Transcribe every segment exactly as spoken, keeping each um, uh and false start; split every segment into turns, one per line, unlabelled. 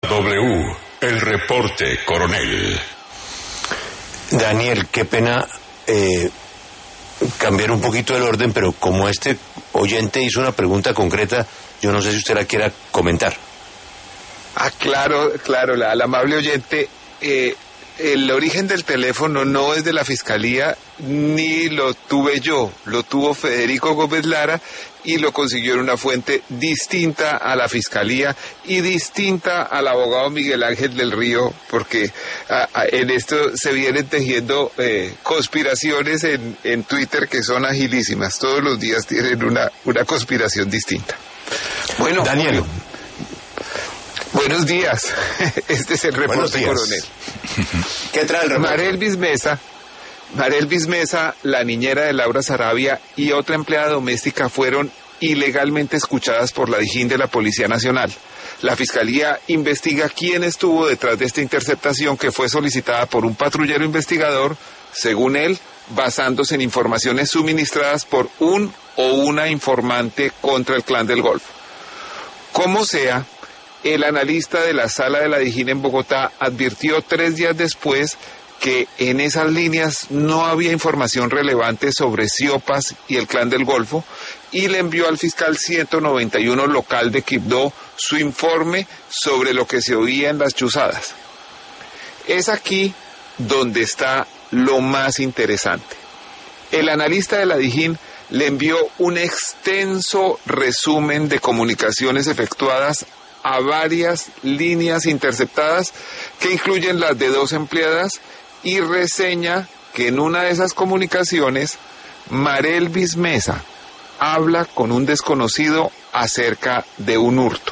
W, el reporte coronel.
Daniel, qué pena eh, cambiar un poquito el orden, pero como este oyente hizo una pregunta concreta, yo no sé si usted la quiera comentar.
Ah, claro, claro, la, la amable oyente, eh, el origen del teléfono no es de la Fiscalía, ni lo tuve yo, lo tuvo Federico Gómez Lara y lo consiguió en una fuente distinta a la Fiscalía y distinta al abogado Miguel Ángel del Río, porque a, a, en esto se vienen tejiendo eh, conspiraciones en, en Twitter que son agilísimas, todos los días tienen una, una conspiración distinta. Bueno,
Daniel.
Julio, buenos días, este es el reporte coronel.
¿Qué trae el reporte?
Marelvis Mesa, Marelvis Mesa, la niñera de Laura Sarabia y otra empleada doméstica fueron ilegalmente escuchadas por la Dijín de la Policía Nacional. La Fiscalía investiga quién estuvo detrás de esta interceptación que fue solicitada por un patrullero investigador, según él, basándose en informaciones suministradas por un o una informante contra el Clan del Golfo. Como sea, el analista de la sala de la Dijín en Bogotá advirtió tres días después que en esas líneas no había información relevante sobre Siopas y el Clan del Golfo y le envió al fiscal ciento noventa y uno local de Quibdó su informe sobre lo que se oía en las chuzadas. Es aquí donde está lo más interesante. El analista de la Dijín le envió un extenso resumen de comunicaciones efectuadas a varias líneas interceptadas que incluyen las de dos empleadas y reseña que en una de esas comunicaciones Marelvis Mesa habla con un desconocido acerca de un hurto.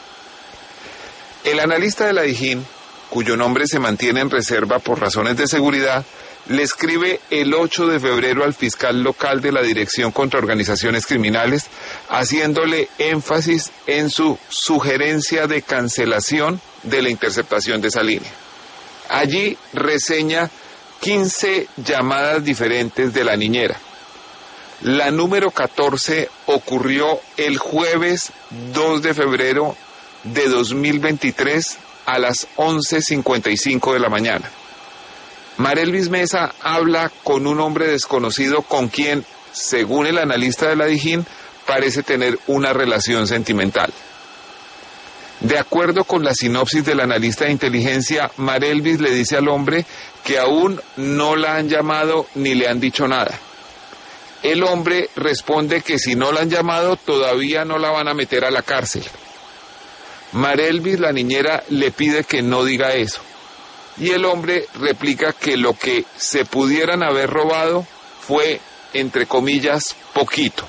El analista de la Dijín, cuyo nombre se mantiene en reserva por razones de seguridad, le escribe el ocho de febrero al fiscal local de la Dirección contra Organizaciones Criminales, haciéndole énfasis en su sugerencia de cancelación de la interceptación de esa línea. Allí reseña quince llamadas diferentes de la niñera. La número catorce ocurrió el jueves dos de febrero de dos mil veintitrés a las once cincuenta y cinco de la mañana. Marelvis Mesa habla con un hombre desconocido con quien, según el analista de la Dijín, parece tener una relación sentimental. De acuerdo con la sinopsis del analista de inteligencia, Marelvis le dice al hombre que aún no la han llamado ni le han dicho nada. El hombre responde que si no la han llamado todavía no la van a meter a la cárcel. Marelvis, la niñera, le pide que no diga eso. Y el hombre replica que lo que se pudieran haber robado fue, entre comillas, poquito.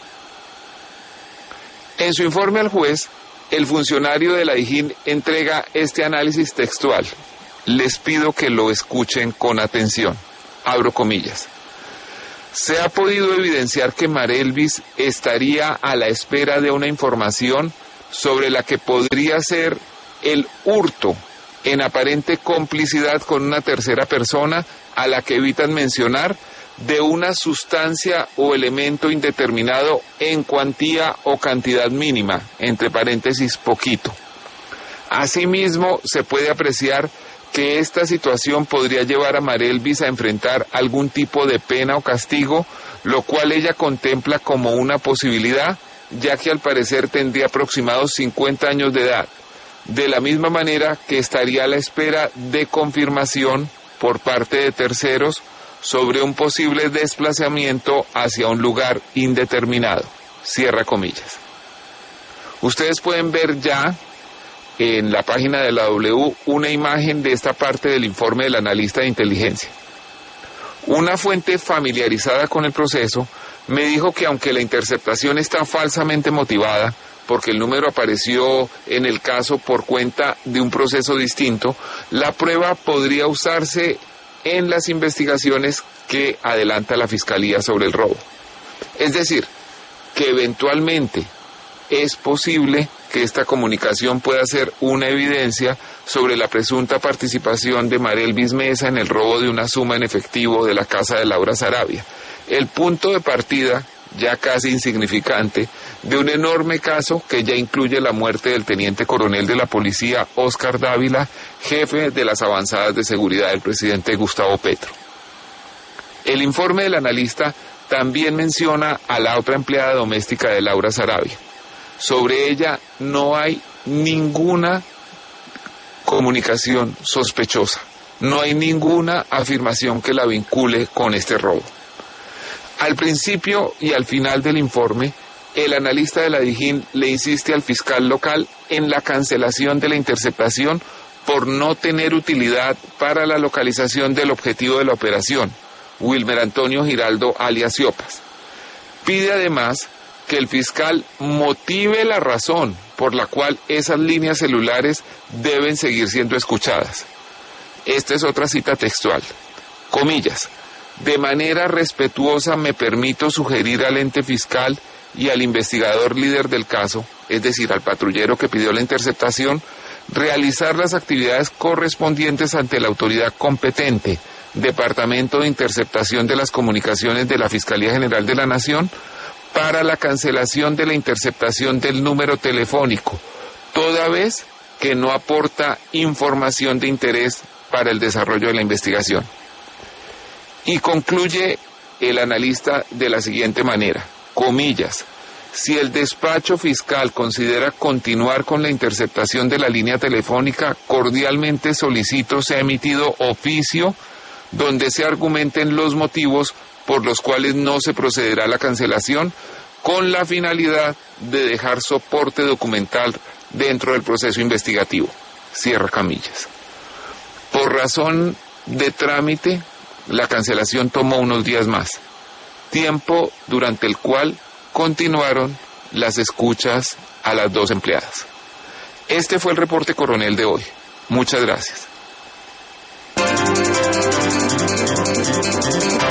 En su informe al juez, el funcionario de la Dijín entrega este análisis textual. Les pido que lo escuchen con atención. Abro comillas. Se ha podido evidenciar que Marelvis estaría a la espera de una información sobre la que podría ser el hurto en aparente complicidad con una tercera persona a la que evitan mencionar de una sustancia o elemento indeterminado en cuantía o cantidad mínima, entre paréntesis poquito. Asimismo, se puede apreciar que esta situación podría llevar a Marelvis a enfrentar algún tipo de pena o castigo, lo cual ella contempla como una posibilidad, ya que al parecer tendría aproximados cincuenta años de edad, de la misma manera que estaría a la espera de confirmación por parte de terceros sobre un posible desplazamiento hacia un lugar indeterminado. Cierra comillas. Ustedes pueden ver ya en la página de la W una imagen de esta parte del informe del analista de inteligencia. Una fuente familiarizada con el proceso me dijo que aunque la interceptación está falsamente motivada, porque el número apareció en el caso por cuenta de un proceso distinto, la prueba podría usarse en las investigaciones que adelanta la Fiscalía sobre el robo. Es decir, que eventualmente es posible que esta comunicación pueda ser una evidencia sobre la presunta participación de Marelvis Mesa en el robo de una suma en efectivo de la casa de Laura Sarabia. El punto de partida ya casi insignificante, de un enorme caso que ya incluye la muerte del teniente coronel de la policía Óscar Dávila, jefe de las avanzadas de seguridad del presidente Gustavo Petro. El informe del analista también menciona a la otra empleada doméstica de Laura Sarabia. Sobre ella no hay ninguna comunicación sospechosa, no hay ninguna afirmación que la vincule con este robo. Al principio y al final del informe, el analista de la Dijín le insiste al fiscal local en la cancelación de la interceptación por no tener utilidad para la localización del objetivo de la operación, Wilmer Antonio Giraldo alias Siopas. Pide además que el fiscal motive la razón por la cual esas líneas celulares deben seguir siendo escuchadas. Esta es otra cita textual. Comillas. De manera respetuosa me permito sugerir al ente fiscal y al investigador líder del caso, es decir, al patrullero que pidió la interceptación, realizar las actividades correspondientes ante la autoridad competente, Departamento de Interceptación de las Comunicaciones de la Fiscalía General de la Nación, para la cancelación de la interceptación del número telefónico, toda vez que no aporta información de interés para el desarrollo de la investigación. Y concluye el analista de la siguiente manera, comillas, si el despacho fiscal considera continuar con la interceptación de la línea telefónica, cordialmente solicito sea emitido oficio donde se argumenten los motivos por los cuales no se procederá a la cancelación, con la finalidad de dejar soporte documental dentro del proceso investigativo. Cierra comillas. Por razón de trámite, la cancelación tomó unos días más, tiempo durante el cual continuaron las escuchas a las dos empleadas. Este fue el reporte coronel de hoy. Muchas gracias.